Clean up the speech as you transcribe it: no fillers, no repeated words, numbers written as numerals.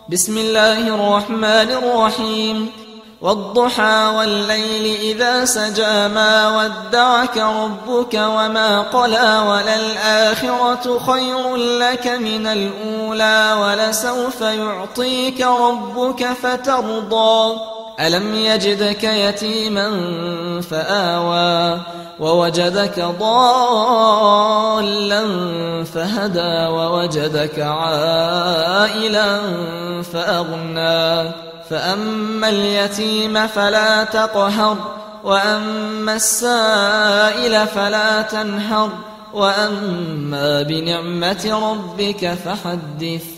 بسم الله الرحمن الرحيم والضحى والليل إذا سجى ما ودعك ربك وما قلى وللآخرة خير لك من الأولى ولسوف يعطيك ربك فترضى ألم يجدك يتيما فآوى ووجدك ضالا فهدى ووجدك عائلا فأغنى فأما اليتيم فلا تقهر وأما السائل فلا تنهر وأما بنعمة ربك فحدث